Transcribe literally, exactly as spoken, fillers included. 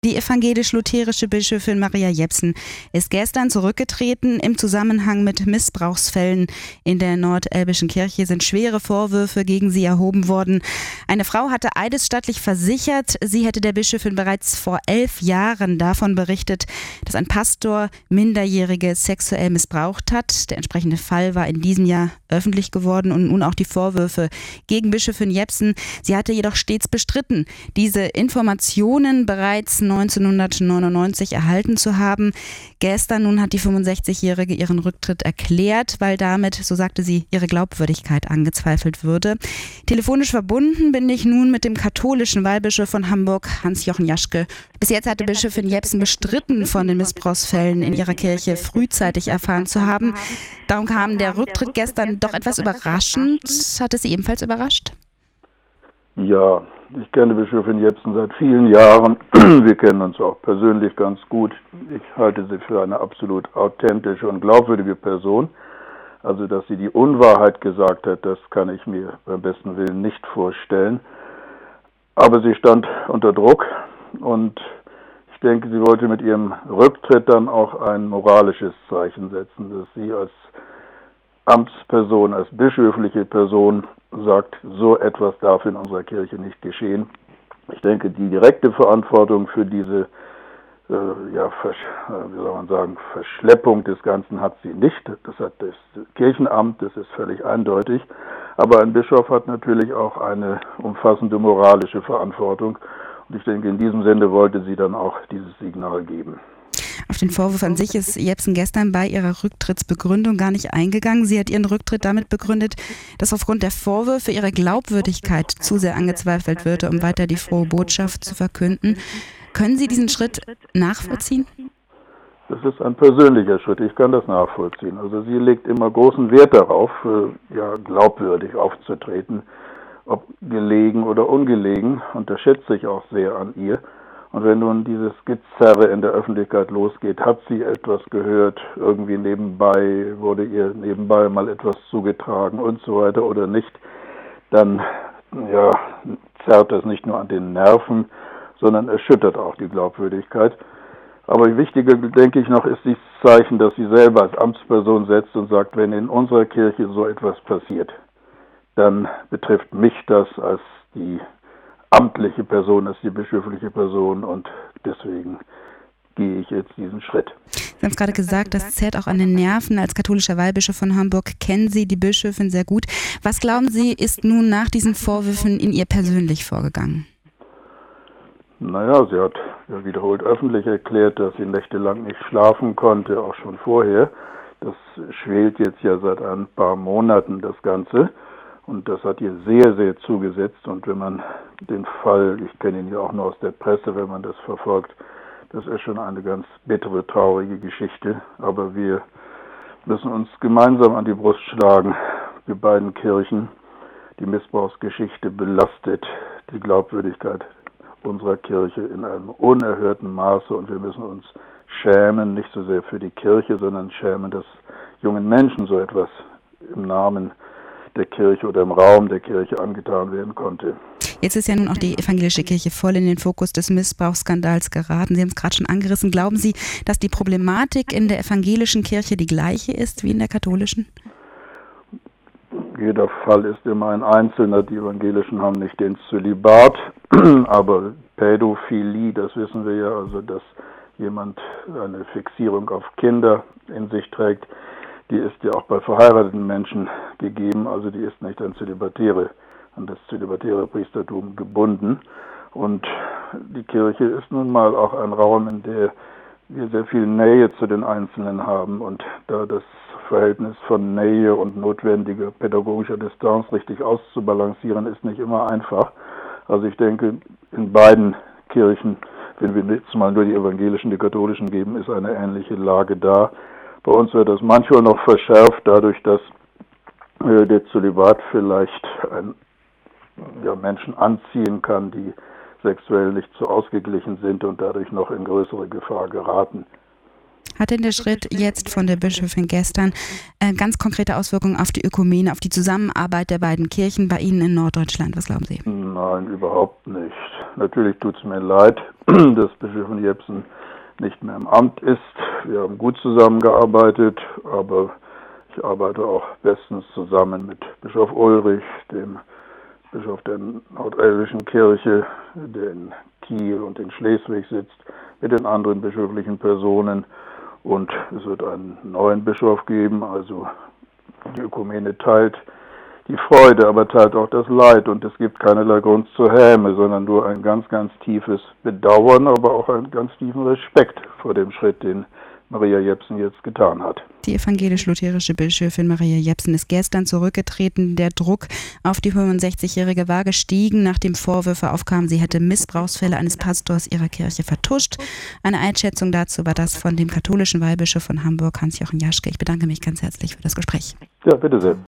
Die evangelisch-lutherische Bischöfin Maria Jepsen ist gestern zurückgetreten. Im Zusammenhang mit Missbrauchsfällen in der Nordelbischen Kirche sind schwere Vorwürfe gegen sie erhoben worden. Eine Frau hatte eidesstattlich versichert, sie hätte der Bischöfin bereits vor elf Jahren davon berichtet, dass ein Pastor Minderjährige sexuell missbraucht hat. Der entsprechende Fall war in diesem Jahr öffentlich geworden und nun auch die Vorwürfe gegen Bischöfin Jepsen. Sie hatte jedoch stets bestritten, diese Informationen bereits neunzehnhundertneunundneunzig erhalten zu haben. Gestern nun hat die fünfundsechzigjährige ihren Rücktritt erklärt, weil damit, so sagte sie, ihre Glaubwürdigkeit angezweifelt würde. Telefonisch verbunden bin ich nun mit dem katholischen Weihbischof von Hamburg, Hans-Jochen Jaschke. Bis jetzt hatte Bischöfin Jepsen bestritten, von den Missbrauchsfällen in ihrer Kirche frühzeitig erfahren zu haben. Darum kam der Rücktritt gestern doch etwas überraschend. Hat es Sie ebenfalls überrascht? Ja, ich kenne Bischöfin Jepsen seit vielen Jahren. Wir kennen uns auch persönlich ganz gut. Ich halte sie für eine absolut authentische und glaubwürdige Person. Also, dass sie die Unwahrheit gesagt hat, das kann ich mir beim besten Willen nicht vorstellen. Aber sie stand unter Druck und ich denke, sie wollte mit ihrem Rücktritt dann auch ein moralisches Zeichen setzen, dass sie als Amtsperson, als bischöfliche Person sagt, so etwas darf in unserer Kirche nicht geschehen. Ich denke, die direkte Verantwortung für diese, äh, ja, Versch- äh, wie soll man sagen, Verschleppung des Ganzen hat sie nicht. Das hat das Kirchenamt, das ist völlig eindeutig. Aber ein Bischof hat natürlich auch eine umfassende moralische Verantwortung. Und ich denke, in diesem Sinne wollte sie dann auch dieses Signal geben. Auf den Vorwurf an sich ist Jepsen gestern bei ihrer Rücktrittsbegründung gar nicht eingegangen. Sie hat ihren Rücktritt damit begründet, dass aufgrund der Vorwürfe ihre Glaubwürdigkeit zu sehr angezweifelt würde, um weiter die frohe Botschaft zu verkünden. Können Sie diesen Schritt nachvollziehen? Das ist ein persönlicher Schritt, ich kann das nachvollziehen. Also sie legt immer großen Wert darauf, ja, glaubwürdig aufzutreten, ob gelegen oder ungelegen, und das schätze ich auch sehr an ihr. Und wenn nun dieses Gezerre in der Öffentlichkeit losgeht, hat sie etwas gehört, irgendwie nebenbei, wurde ihr nebenbei mal etwas zugetragen und so weiter oder nicht, dann ja, zerrt das nicht nur an den Nerven, sondern erschüttert auch die Glaubwürdigkeit. Aber wichtiger, denke ich noch, ist dieses Zeichen, das sie selber als Amtsperson setzt und sagt, wenn in unserer Kirche so etwas passiert, dann betrifft mich das als die amtliche Person, als die bischöfliche Person, und deswegen gehe ich jetzt diesen Schritt. Sie haben es gerade gesagt, das zerrt auch an den Nerven. Als katholischer Weihbischof von Hamburg kennen Sie die Bischöfin sehr gut. Was glauben Sie, ist nun nach diesen Vorwürfen in ihr persönlich vorgegangen? Naja, sie hat ja wiederholt öffentlich erklärt, dass sie nächtelang nicht schlafen konnte, auch schon vorher. Das schwelt jetzt ja seit ein paar Monaten, das Ganze. Und das hat ihr sehr, sehr zugesetzt. Und wenn man den Fall, ich kenne ihn ja auch nur aus der Presse, wenn man das verfolgt, das ist schon eine ganz bittere, traurige Geschichte. Aber wir müssen uns gemeinsam an die Brust schlagen, die beiden Kirchen. Die Missbrauchsgeschichte belastet die Glaubwürdigkeit unserer Kirche in einem unerhörten Maße. Und wir müssen uns schämen, nicht so sehr für die Kirche, sondern schämen, dass jungen Menschen so etwas im Namen der Kirche oder im Raum der Kirche angetan werden konnte. Jetzt ist ja nun auch die evangelische Kirche voll in den Fokus des Missbrauchsskandals geraten. Sie haben es gerade schon angerissen. Glauben Sie, dass die Problematik in der evangelischen Kirche die gleiche ist wie in der katholischen? Jeder Fall ist immer ein einzelner. Die Evangelischen haben nicht den Zölibat, aber Pädophilie, das wissen wir ja, also dass jemand eine Fixierung auf Kinder in sich trägt, die ist ja auch bei verheirateten Menschen gegeben, also die ist nicht an Zölibatäre, an das zölibatäre Priestertum gebunden. Und die Kirche ist nun mal auch ein Raum, in der wir sehr viel Nähe zu den Einzelnen haben. Und da das Verhältnis von Nähe und notwendiger pädagogischer Distanz richtig auszubalancieren, ist nicht immer einfach. Also ich denke, in beiden Kirchen, wenn wir jetzt mal nur die evangelischen, die katholischen geben, ist eine ähnliche Lage da. Bei uns wird das manchmal noch verschärft, dadurch, dass äh, der Zölibat vielleicht ein, ja, Menschen anziehen kann, die sexuell nicht so ausgeglichen sind und dadurch noch in größere Gefahr geraten. Hat denn der Schritt jetzt von der Bischöfin gestern äh, ganz konkrete Auswirkungen auf die Ökumene, auf die Zusammenarbeit der beiden Kirchen bei Ihnen in Norddeutschland? Was glauben Sie? Nein, überhaupt nicht. natürlich tut es mir leid, dass Bischöfin Jepsen nicht mehr im Amt ist. Wir haben gut zusammengearbeitet, aber ich arbeite auch bestens zusammen mit Bischof Ulrich, dem Bischof der Nordelbischen Kirche, der in Kiel und in Schleswig sitzt, mit den anderen bischöflichen Personen. Und es wird einen neuen Bischof geben, also die Ökumene teilt die Freude, aber teilt auch das Leid. Und es gibt keinerlei Grund zur Häme, sondern nur ein ganz, ganz tiefes Bedauern, aber auch einen ganz tiefen Respekt vor dem Schritt, den Maria Jepsen jetzt getan hat. Die evangelisch-lutherische Bischöfin Maria Jepsen ist gestern zurückgetreten. Der Druck auf die fünfundsechzigjährige war gestiegen, nachdem Vorwürfe aufkamen, sie hätte Missbrauchsfälle eines Pastors ihrer Kirche vertuscht. Eine Einschätzung dazu war das von dem katholischen Weihbischof von Hamburg, Hans-Jochen Jaschke. Ich bedanke mich ganz herzlich für das Gespräch. Ja, bitte sehr.